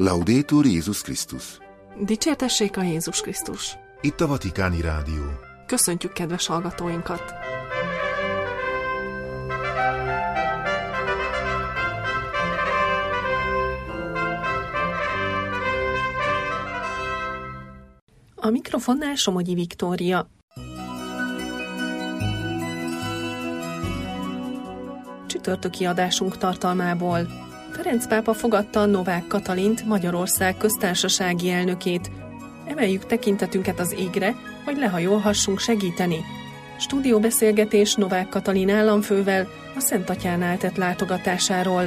Laudetur Jézus Krisztus. Dicsértessék a Jézus Krisztus. Itt a Vatikáni Rádió. Köszöntjük kedves hallgatóinkat! A mikrofonnál Somogyi Viktória. Csütörtöki adásunk tartalmából. Ferenc pápa fogadta Novák Katalint, Magyarország köztársasági elnökét. Emeljük tekintetünket az égre, hogy lehajolhassunk segíteni. Stúdióbeszélgetés Novák Katalin államfővel a Szent Atyánál tett látogatásáról.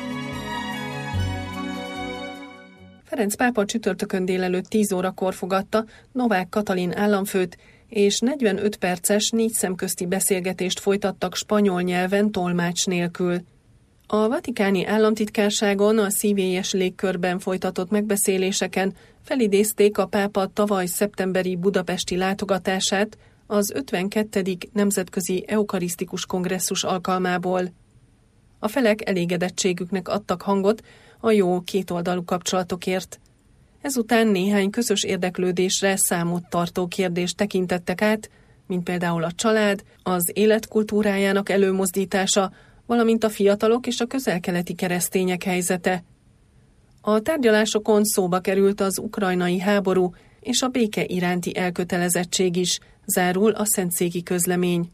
Ferenc pápa csütörtökön délelőtt 10 órakor fogadta Novák Katalin államfőt, és 45 perces, 4 szemközti beszélgetést folytattak spanyol nyelven tolmács nélkül. A vatikáni államtitkárságon a szívélyes légkörben folytatott megbeszéléseken felidézték a pápa tavaly szeptemberi budapesti látogatását az 52. Nemzetközi Eukarisztikus Kongresszus alkalmából. A felek elégedettségüknek adtak hangot a jó kétoldalú kapcsolatokért. Ezután néhány közös érdeklődésre számot tartó kérdést tekintettek át, mint például a család, az életkultúrájának előmozdítása, valamint a fiatalok és a közel-keleti keresztények helyzete. A tárgyalásokon szóba került az ukrajnai háború és a béke iránti elkötelezettség is, zárul a szentszéki közlemény.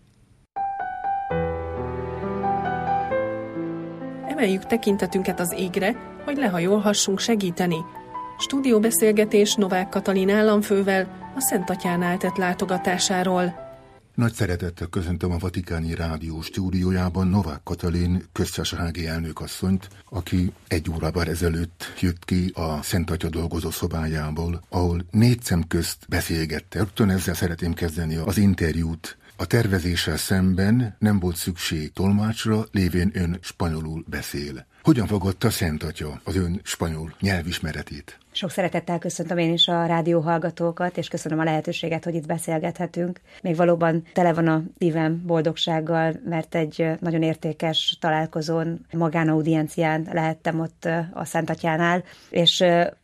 Emeljük tekintetünket az égre, hogy lehajolhassunk segíteni. Stúdióbeszélgetés Novák Katalin államfővel a Szent Atyánál tett látogatásáról. Nagy szeretettel köszöntöm a Vatikáni Rádió stúdiójában Novák Katalin köztársasági elnökasszonyt, aki 1 órával ezelőtt jött ki a Szent Atya dolgozó szobájából, ahol 4 szem közt beszélgettek. Rögtön ezzel szeretném kezdeni az interjút. A tervezéssel szemben nem volt szükség tolmácsra, lévén ön spanyolul beszél. Hogyan fogadta Szent Atya az ön spanyol nyelvismeretét? Sok szeretettel köszöntöm én is a rádió hallgatókat, és köszönöm a lehetőséget, hogy itt beszélgethetünk. Még valóban tele van a szívem boldogsággal, mert egy nagyon értékes találkozón, magánaudiencián lehettem ott a Szent Atyánál, és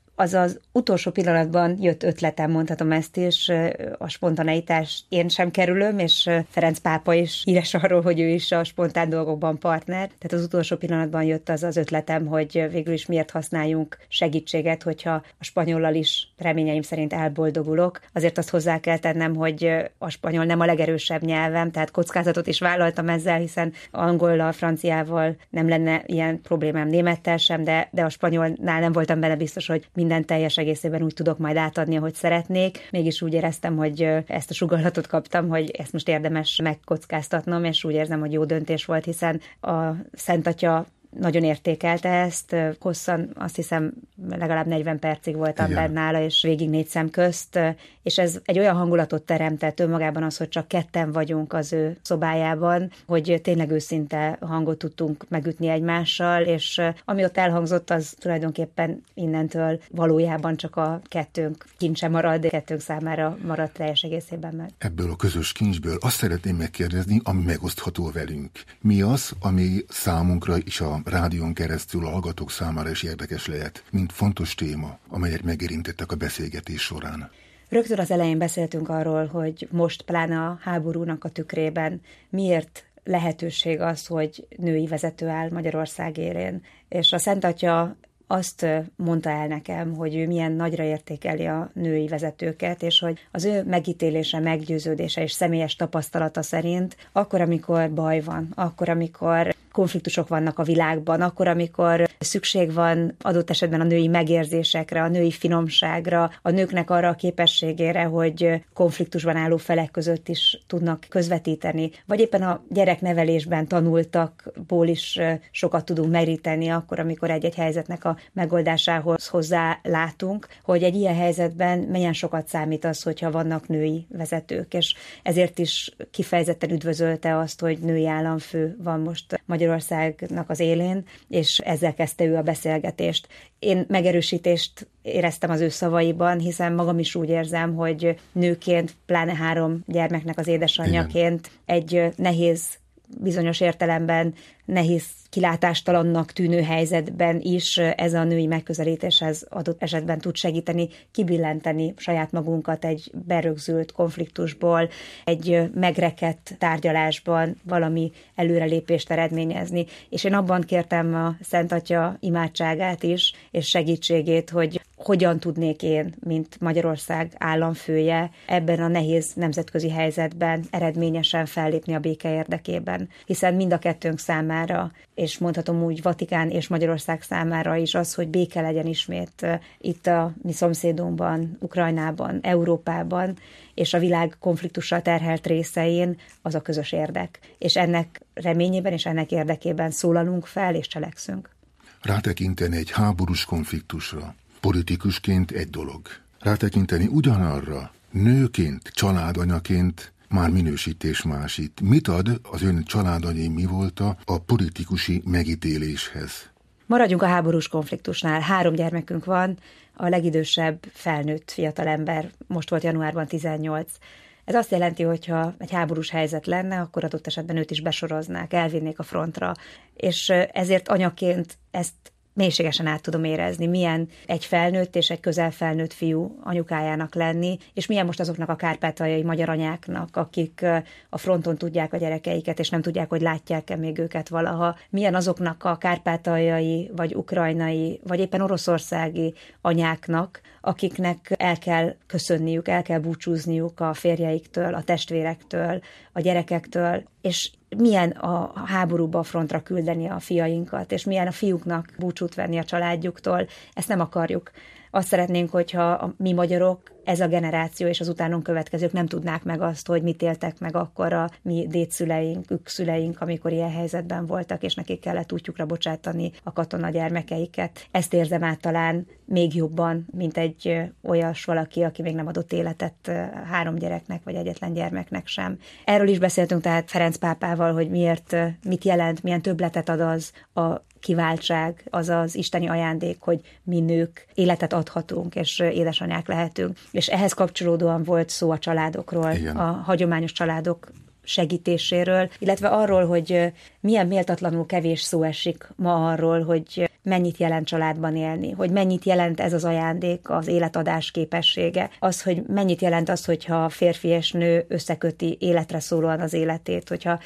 az utolsó pillanatban jött ötletem, mondhatom ezt is, a spontaneitást én sem kerülöm, és Ferenc pápa is híres arról, hogy ő is a spontán dolgokban partner. Tehát az utolsó pillanatban jött az ötletem, hogy végül is miért használjunk segítséget, hogyha a spanyollal is reményeim szerint elboldogulok. Azért azt hozzá kell tennem, hogy a spanyol nem a legerősebb nyelvem, tehát kockázatot is vállaltam ezzel, hiszen angollal, franciával nem lenne ilyen problémám, némettel sem, de a spanyolnál nem voltam benne biztos, hogy minden teljes egészében úgy tudok majd átadni, ahogy szeretnék. Mégis úgy éreztem, hogy ezt a sugallatot kaptam, hogy ezt most érdemes megkockáztatnom, és úgy érzem, hogy jó döntés volt, hiszen a Szent Atya nagyon értékelte ezt. Hosszan, azt hiszem, legalább 40 percig voltam benne nála, és végig 4 szem közt, és ez egy olyan hangulatot teremtett önmagában az, hogy csak ketten vagyunk az ő szobájában, hogy tényleg őszinte hangot tudtunk megütni egymással, és ami ott elhangzott, az tulajdonképpen innentől valójában csak a kettőnk kincse marad, kettőnk számára maradt teljes egészében meg. Ebből a közös kincsből azt szeretném megkérdezni, ami megosztható velünk. Mi az, ami számunkra is a rádión keresztül a hallgatók számára is érdekes lehet, mint fontos téma, amelyet megérintettek a beszélgetés során? Rögtön az elején beszéltünk arról, hogy most pláne a háborúnak a tükrében miért lehetőség az, hogy női vezető áll Magyarország élén. És a Szent Atya azt mondta el nekem, hogy ő milyen nagyra értékeli a női vezetőket, és hogy az ő megítélése, meggyőződése és személyes tapasztalata szerint akkor, amikor baj van, akkor, amikor konfliktusok vannak a világban, akkor, amikor szükség van adott esetben a női megérzésekre, a női finomságra, a nőknek arra a képességére, hogy konfliktusban álló felek között is tudnak közvetíteni, vagy éppen a gyereknevelésben tanultakból is sokat tudunk meríteni, akkor, amikor egy-egy helyzetnek a megoldásához hozzá látunk, hogy egy ilyen helyzetben milyen sokat számít az, hogyha vannak női vezetők, és ezért is kifejezetten üdvözölte azt, hogy női államfő van most Magyarországnak az élén, és ezzel kezdte ő a beszélgetést. Én megerősítést éreztem az ő szavaiban, hiszen magam is úgy érzem, hogy nőként, pláne 3 gyermeknek az édesanyjaként egy nehéz bizonyos értelemben nehéz kilátástalannak tűnő helyzetben is ez a női megközelítéshez adott esetben tud segíteni, kibillenteni saját magunkat egy berögzült konfliktusból, egy megrekedt tárgyalásban valami előrelépést eredményezni. És én abban kértem a Szent Atya imádságát is, és segítségét, hogy hogyan tudnék én, mint Magyarország államfője ebben a nehéz nemzetközi helyzetben eredményesen fellépni a béke érdekében. Hiszen mind a kettőnk számára, és mondhatom úgy Vatikán és Magyarország számára is az, hogy béke legyen ismét itt a mi szomszédunkban, Ukrajnában, Európában, és a világ konfliktussal terhelt részein, az a közös érdek. És ennek reményében és ennek érdekében szólalunk fel és cselekszünk. Rátekinteni egy háborús konfliktusra politikusként egy dolog. Rátekinteni ugyanarra, nőként, családanyaként már minősítés másít. Mit ad az ön családanyai mi volt a politikusi megítéléshez? Maradjunk a háborús konfliktusnál. 3 gyermekünk van, a legidősebb felnőtt fiatalember, most volt januárban 18. Ez azt jelenti, hogy ha egy háborús helyzet lenne, akkor adott esetben őt is besoroznák, elvinnék a frontra. És ezért anyaként ezt mélységesen át tudom érezni, milyen egy felnőtt és egy közelfelnőtt fiú anyukájának lenni, és milyen most azoknak a kárpátaljai magyar anyáknak, akik a fronton tudják a gyerekeiket, és nem tudják, hogy látják-e még őket valaha. Milyen azoknak a kárpátaljai, vagy ukrajnai, vagy éppen oroszországi anyáknak, akiknek el kell köszönniük, el kell búcsúzniuk a férjeiktől, a testvérektől, a gyerekektől, és milyen a háborúba a frontra küldeni a fiainkat, és milyen a fiúknak búcsút venni a családjuktól, ezt nem akarjuk. Azt szeretnénk, hogyha mi magyarok, ez a generáció és az utánunk következők nem tudnák meg azt, hogy mit éltek meg akkor a mi dédszüleink, szüleink, amikor ilyen helyzetben voltak, és nekik kellett útjukra bocsátani a katona gyermekeiket. Ezt érzem át talán még jobban, mint egy olyas valaki, aki még nem adott életet 3 gyereknek, vagy egyetlen gyermeknek sem. Erről is beszéltünk tehát Ferenc pápával, hogy miért, mit jelent, milyen többletet ad az a kiváltság, az az isteni ajándék, hogy mi nők életet adhatunk, és édesanyák lehetünk. És ehhez kapcsolódóan volt szó a családokról, igen, a hagyományos családok segítéséről, illetve arról, hogy milyen méltatlanul kevés szó esik ma arról, hogy mennyit jelent családban élni, hogy mennyit jelent ez az ajándék, az életadás képessége, az, hogy mennyit jelent az, hogyha férfi és nő összeköti életre szólóan az életét, hogyha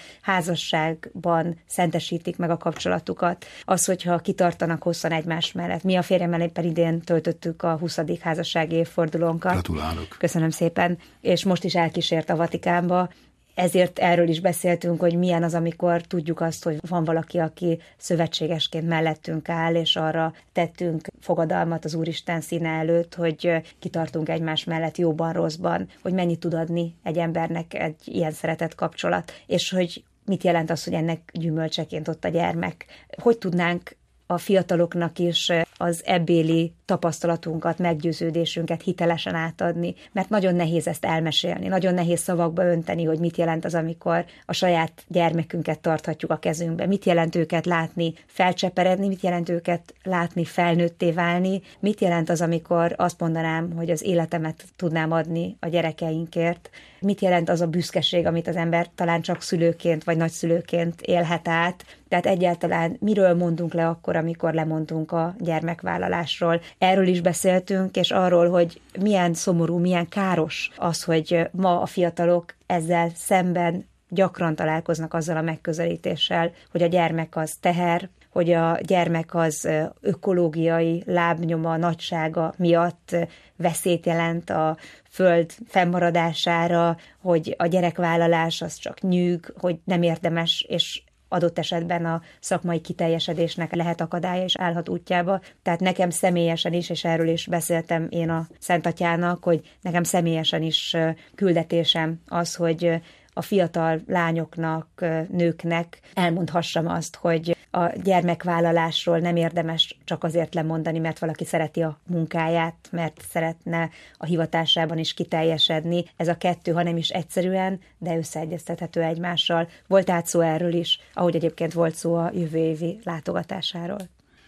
házasságban szentesítik meg a kapcsolatukat, az, hogyha kitartanak hosszan egymás mellett. Mi a férjemmel éppen idén töltöttük a 20. házassági évfordulónkat. Gratulálok! Köszönöm szépen, és most is elkísért a Vatikánba. Ezért erről is beszéltünk, hogy milyen az, amikor tudjuk azt, hogy van valaki, aki szövetségesként mellettünk áll, és arra tettünk fogadalmat az Úristen színe előtt, hogy kitartunk egymás mellett jóban, rosszban, hogy mennyit tud adni egy embernek egy ilyen szeretett kapcsolat, és hogy mit jelent az, hogy ennek gyümölcseként ott a gyermek. Hogy tudnánk a fiataloknak is az ebbéli tapasztalatunkat, meggyőződésünket hitelesen átadni, mert nagyon nehéz ezt elmesélni, nagyon nehéz szavakba önteni, hogy mit jelent az, amikor a saját gyermekünket tarthatjuk a kezünkbe, mit jelent őket látni felcseperedni, mit jelent őket látni felnőtté válni, mit jelent az, amikor azt mondanám, hogy az életemet tudnám adni a gyerekeinkért, mit jelent az a büszkeség, amit az ember talán csak szülőként vagy nagyszülőként élhet át, tehát egyáltalán miről mondunk le akkor, amikor lemondunk a gyermekvállalásról. Erről is beszéltünk, és arról, hogy milyen szomorú, milyen káros az, hogy ma a fiatalok ezzel szemben gyakran találkoznak azzal a megközelítéssel, hogy a gyermek az teher, hogy a gyermek az ökológiai lábnyoma, nagysága miatt veszélyt jelent a föld fennmaradására, hogy a gyerekvállalás az csak nyűg, hogy nem érdemes, és adott esetben a szakmai kiteljesedésnek lehet akadálya és állhat útjába. Tehát nekem személyesen is, és erről is beszéltem én a Szent Atyának, hogy nekem személyesen is küldetésem az, hogy a fiatal lányoknak, nőknek elmondhassam azt, hogy a gyermekvállalásról nem érdemes csak azért lemondani, mert valaki szereti a munkáját, mert szeretne a hivatásában is kiteljesedni. Ez a kettő, ha nem is egyszerűen, de összeegyeztethető egymással. Volt át szó erről is, ahogy egyébként volt szó a jövő évi látogatásáról.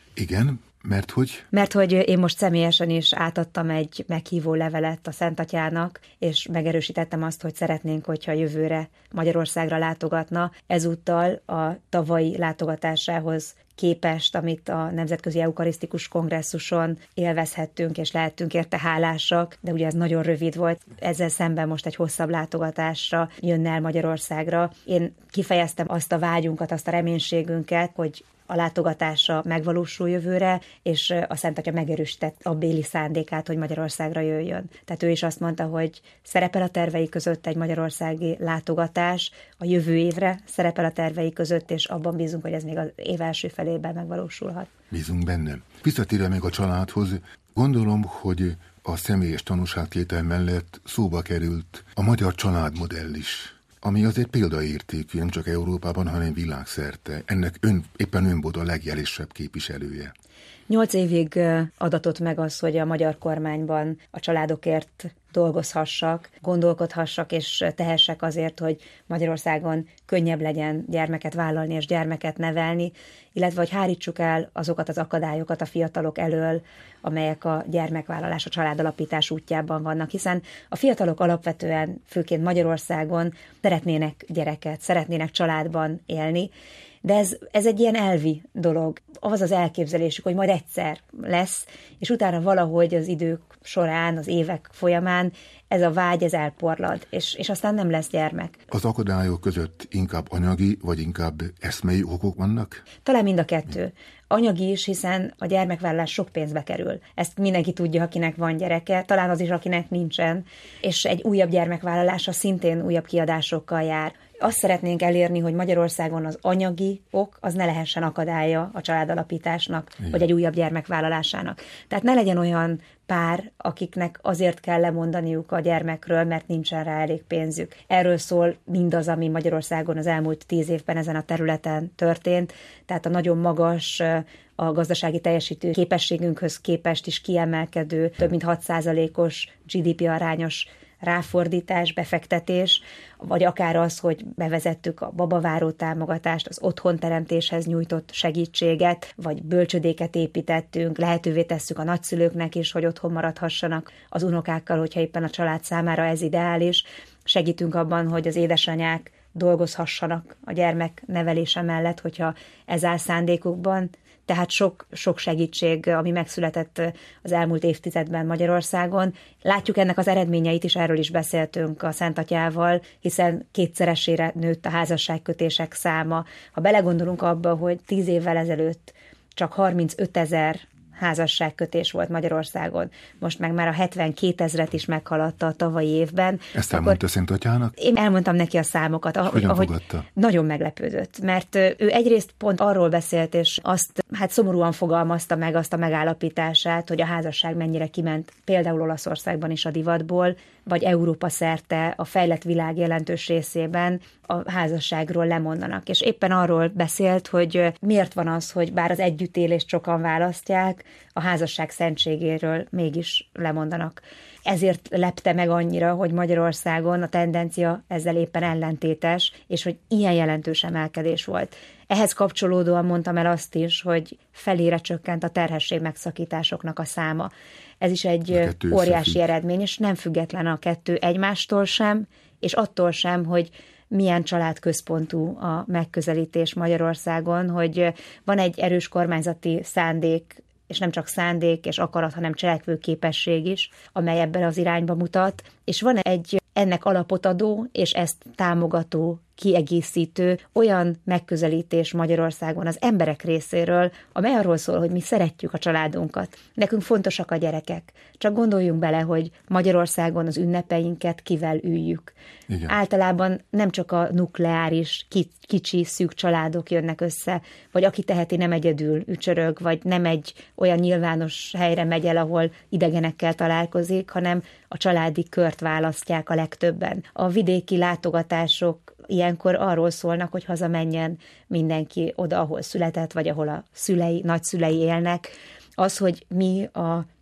Igen, mert hogy? Mert hogy én most személyesen is átadtam egy meghívó levelet a Szent Atyának, és megerősítettem azt, hogy szeretnénk, hogyha jövőre Magyarországra látogatna. Ezúttal a tavalyi látogatásához képest, amit a Nemzetközi Eukarisztikus Kongresszuson élvezhettünk, és lehettünk érte hálásak, de ugye ez nagyon rövid volt. Ezzel szemben most egy hosszabb látogatásra jönne el Magyarországra. Én kifejeztem azt a vágyunkat, azt a reménységünket, hogy a látogatása megvalósul jövőre, és a Szent Atya megerősített a béli szándékát, hogy Magyarországra jöjjön. Tehát ő is azt mondta, hogy szerepel a tervei között egy magyarországi látogatás, a jövő évre szerepel a tervei között, és abban bízunk, hogy ez még az év első felében megvalósulhat. Bízunk benne. Visszatérve még a családhoz, gondolom, hogy a személyes tanúságtétel mellett szóba került a magyar családmodell is, ami azért példaértékű, nem csak Európában, hanem világszerte. Ennek éppen ön volt a legjelesebb képviselője. 8 évig adatott meg az, hogy a magyar kormányban a családokért dolgozhassak, gondolkodhassak és tehessek azért, hogy Magyarországon könnyebb legyen gyermeket vállalni és gyermeket nevelni, illetve hogy hárítsuk el azokat az akadályokat a fiatalok elől, amelyek a gyermekvállalás, a családalapítás útjában vannak, hiszen a fiatalok alapvetően, főként Magyarországon szeretnének gyereket, szeretnének családban élni, de ez egy ilyen elvi dolog. Az az elképzelésük, hogy majd egyszer lesz, és utána valahogy az idők során, az évek folyamán ez a vágy, ez elporlad, és aztán nem lesz gyermek. Az akadályok között inkább anyagi, vagy inkább eszmei okok vannak? Talán mind a kettő. Anyagi is, hiszen a gyermekvállalás sok pénzbe kerül. Ezt mindenki tudja, akinek van gyereke, talán az is, akinek nincsen, és egy újabb gyermekvállalása szintén újabb kiadásokkal jár. Azt szeretnénk elérni, hogy Magyarországon az anyagi ok, az ne lehessen akadálya a családalapításnak, igen, vagy egy újabb gyermekvállalásának. Tehát ne legyen olyan pár, akiknek azért kell lemondaniuk a gyermekről, mert nincsen rá elég pénzük. Erről szól mindaz, ami Magyarországon az elmúlt 10 évben ezen a területen történt, tehát a nagyon magas, a gazdasági teljesítő képességünkhöz képest is kiemelkedő, több mint 6%-os GDP arányos ráfordítás, befektetés, vagy akár az, hogy bevezettük a babaváró támogatást, az otthonteremtéshez nyújtott segítséget, vagy bölcsödéket építettünk, lehetővé tesszük a nagyszülőknek is, hogy otthon maradhassanak az unokákkal, hogyha éppen a család számára ez ideális. Segítünk abban, hogy az édesanyák dolgozhassanak a gyermek nevelése mellett, hogyha ez áll szándékukban. Tehát sok segítség, ami megszületett az elmúlt évtizedben Magyarországon. Látjuk ennek az eredményeit is, erről is beszéltünk a Szent Atyával, hiszen 2-szeresére nőtt a házasságkötések száma. Ha belegondolunk abba, hogy 10 évvel ezelőtt csak 35 000 házasságkötés volt Magyarországon, most meg már a 72 000-et is meghaladta a tavalyi évben. Ezt elmondta Szent Atyának? Én elmondtam neki a számokat. Hogyan fogadta? Nagyon meglepődött, mert ő egyrészt pont arról beszélt, és azt szomorúan fogalmazta meg azt a megállapítását, hogy a házasság mennyire kiment például Olaszországban is a divatból, vagy Európa szerte a fejlett világ jelentős részében a házasságról lemondanak. És éppen arról beszélt, hogy miért van az, hogy bár az együttélést sokan választják, a házasság szentségéről mégis lemondanak. Ezért lepte meg annyira, hogy Magyarországon a tendencia ezzel éppen ellentétes, és hogy ilyen jelentős emelkedés volt. Ehhez kapcsolódóan mondtam el azt is, hogy felére csökkent a terhesség megszakításoknak a száma. Ez is egy óriási eredmény, és nem független a kettő egymástól sem, és attól sem, hogy milyen családközpontú a megközelítés Magyarországon, hogy van egy erős kormányzati szándék, és nem csak szándék és akarat, hanem cselekvőképesség is, amely ebben az irányba mutat, és van egy ennek alapot adó, és ezt támogató, kiegészítő olyan megközelítés Magyarországon az emberek részéről, amely arról szól, hogy mi szeretjük a családunkat. Nekünk fontosak a gyerekek. Csak gondoljunk bele, hogy Magyarországon az ünnepeinket kivel üljük. Igen. Általában nem csak a nukleáris, kicsi, szűk családok jönnek össze, vagy aki teheti, nem egyedül ücsörög, vagy nem egy olyan nyilvános helyre megy el, ahol idegenekkel találkozik, hanem a családi kört választják a legtöbben. A vidéki látogatások ilyenkor arról szólnak, hogy hazamenjen mindenki oda, ahol született, vagy ahol a nagyszülei élnek. Az, hogy mi a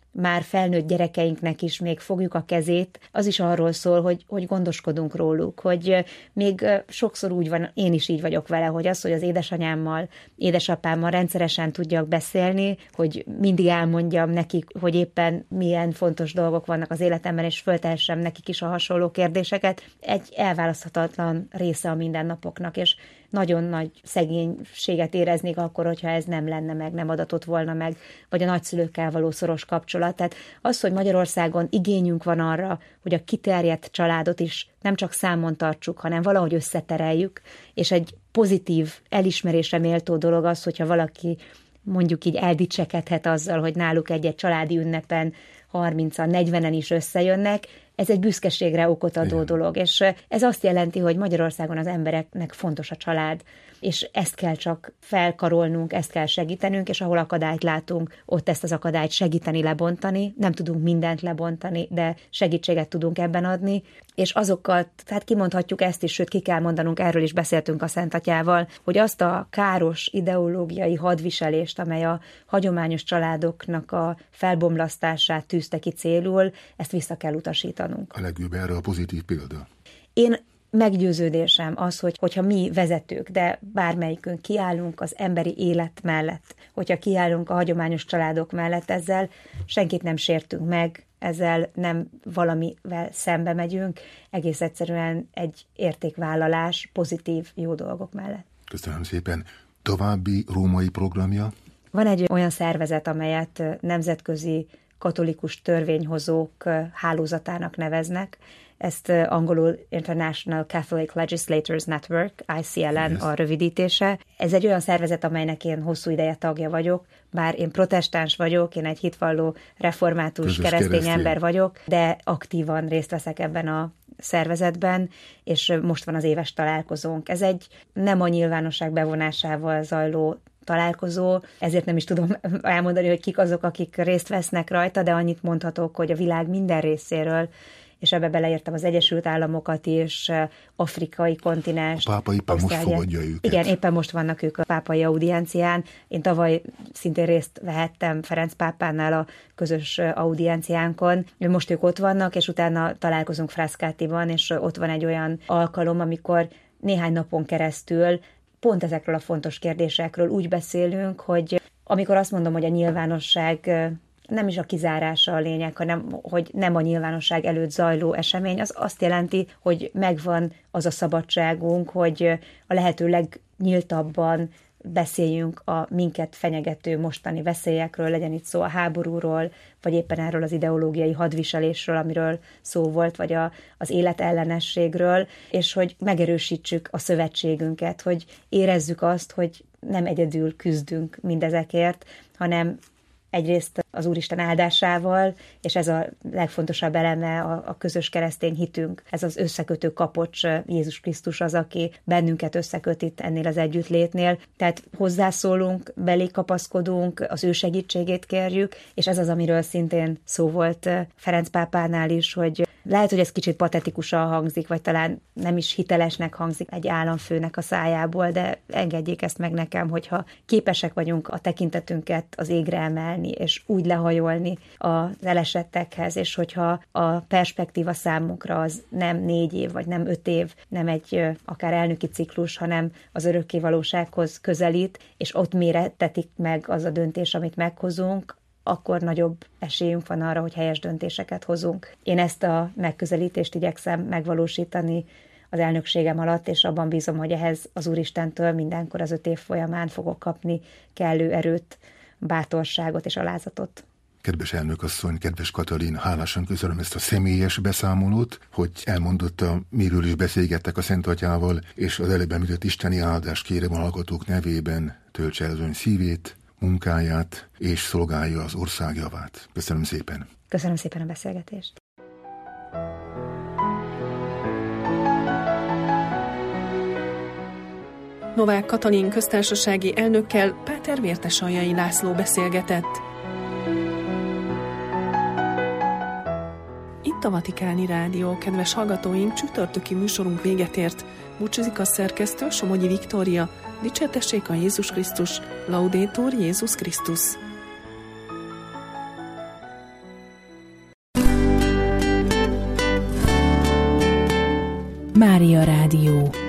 már felnőtt gyerekeinknek is még fogjuk a kezét, az is arról szól, hogy gondoskodunk róluk, hogy még sokszor úgy van, én is így vagyok vele, hogy az, hogy az édesanyámmal, édesapámmal rendszeresen tudjak beszélni, hogy mindig elmondjam nekik, hogy éppen milyen fontos dolgok vannak az életemben, és föltehessem nekik is a hasonló kérdéseket, egy elválaszthatatlan része a mindennapoknak, és nagyon nagy szegénységet éreznék akkor, hogyha ez nem lenne meg, nem adatott volna meg, vagy a nagyszülőkkel való szoros kapcsolat. Tehát az, hogy Magyarországon igényünk van arra, hogy a kiterjedt családot is nem csak számon tartsuk, hanem valahogy összetereljük, és egy pozitív, elismerésre méltó dolog az, hogyha valaki mondjuk így eldicsekedhet azzal, hogy náluk egy családi ünnepen 30-an, 40-en is összejönnek, ez egy büszkeségre okot adó dolog, és ez azt jelenti, hogy Magyarországon az embereknek fontos a család, és ezt kell csak felkarolnunk, ezt kell segítenünk, és ahol akadályt látunk, ott ezt az akadályt segíteni, lebontani. Nem tudunk mindent lebontani, de segítséget tudunk ebben adni, és azokat, tehát kimondhatjuk ezt is, sőt ki kell mondanunk, erről is beszéltünk a Szent Atyával, hogy azt a káros ideológiai hadviselést, amely a hagyományos családoknak a felbomlasztását tűzte ki célul, ezt vissza kell utasítanunk. A legjobb erre a pozitív példa. Én meggyőződésem az, hogyha mi vezetők, de bármelyikünk kiállunk az emberi élet mellett, hogyha kiállunk a hagyományos családok mellett, ezzel senkit nem sértünk meg, ezzel nem valamivel szembe megyünk, egész egyszerűen egy értékvállalás pozitív, jó dolgok mellett. Köszönöm szépen. További római programja? Van egy olyan szervezet, amelyet nemzetközi katolikus törvényhozók hálózatának neveznek, ezt angolul International Catholic Legislators Network, ICLN a rövidítése. Ez egy olyan szervezet, amelynek én hosszú ideje tagja vagyok, bár én protestáns vagyok, én egy hitvalló református keresztény ember vagyok, de aktívan részt veszek ebben a szervezetben, és most van az éves találkozónk. Ez egy nem a nyilvánosság bevonásával zajló találkozó, ezért nem is tudom elmondani, hogy kik azok, akik részt vesznek rajta, de annyit mondhatok, hogy a világ minden részéről, és ebbe beleértem az Egyesült Államokat is, afrikai kontinens. A pápa éppen most fogadja őket. Igen, éppen most vannak ők a pápai audiencián. Én tavaly szintén részt vehettem Ferenc pápánál a közös audienciánkon. Most ők ott vannak, és utána találkozunk Frascatiban, és ott van egy olyan alkalom, amikor néhány napon keresztül pont ezekről a fontos kérdésekről úgy beszélünk, hogy amikor azt mondom, hogy a nyilvánosság nem is a kizárása a lényeg, hanem hogy nem a nyilvánosság előtt zajló esemény, az azt jelenti, hogy megvan az a szabadságunk, hogy a lehető legnyíltabban beszéljünk a minket fenyegető mostani veszélyekről, legyen itt szó a háborúról, vagy éppen erről az ideológiai hadviselésről, amiről szó volt, vagy az életellenességről, és hogy megerősítsük a szövetségünket, hogy érezzük azt, hogy nem egyedül küzdünk mindezekért, hanem egyrészt az Úristen áldásával, és ez a legfontosabb eleme a közös keresztény hitünk. Ez az összekötő kapocs, Jézus Krisztus az, aki bennünket összeköt itt ennél az együttlétnél. Tehát hozzászólunk, belé kapaszkodunk, az ő segítségét kérjük, és ez az, amiről szintén szó volt Ferenc pápánál is, hogy lehet, hogy ez kicsit patetikusan hangzik, vagy talán nem is hitelesnek hangzik egy államfőnek a szájából, de engedjék ezt meg nekem, hogyha képesek vagyunk a tekintetünket az égre emelni, és úgy lehajolni az elesettekhez, és hogyha a perspektíva számunkra az nem 4 év, vagy nem 5 év, nem egy akár elnöki ciklus, hanem az örökké valósághoz közelít, és ott mérettetik meg az a döntés, amit meghozunk, akkor nagyobb esélyünk van arra, hogy helyes döntéseket hozunk. Én ezt a megközelítést igyekszem megvalósítani az elnökségem alatt, és abban bízom, hogy ehhez az Úristentől mindenkor az 5 év folyamán fogok kapni kellő erőt, bátorságot és alázatot. Kedves elnökasszony, kedves Katalin, hálásan köszönöm ezt a személyes beszámolót, hogy elmondotta, miről is beszélgettek a Szent Atyával, és az előbb említett isteni áldást kérem a hallgatók nevében, töltse el az ön szívét, munkáját, és szolgálja az ország javát. Köszönöm szépen. Köszönöm szépen a beszélgetést. Novák Katalin köztársasági elnökkel Páter Vértesaljai László beszélgetett. Itt a Vatikáni Rádió, kedves hallgatóink, csütörtöki műsorunk véget ért. Búcsúzik a szerkesztő, Somogyi Viktória. Dicsértessék a Jézus Krisztus, Laudetur Jézus Krisztus. Mária Rádió.